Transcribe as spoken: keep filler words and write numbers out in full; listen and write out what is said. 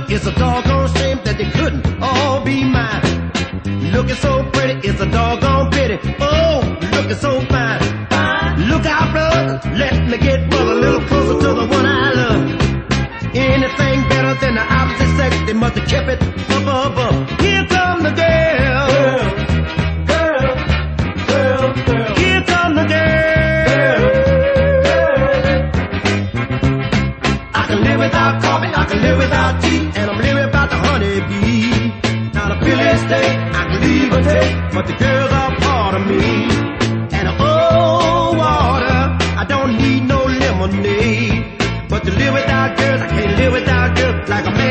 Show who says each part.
Speaker 1: It's a doggone shame that they couldn't all be mine. Looking so pretty, it's a doggone pity. Oh, looking so fine. Look out, brother, let me get brother a little closer to the one I love. Anything better than the opposite sex, they must have kept it up above. Here come the girl, girl, girl, girl, girl. Here come the girl. I can live without coffee, I can live without tea, and I'm living without the honeybee. Now the pills stay, I can leave or take, but the girls are part of me. And oh, water, I don't need no lemonade. But to live without girls, I can't live without girls like a man.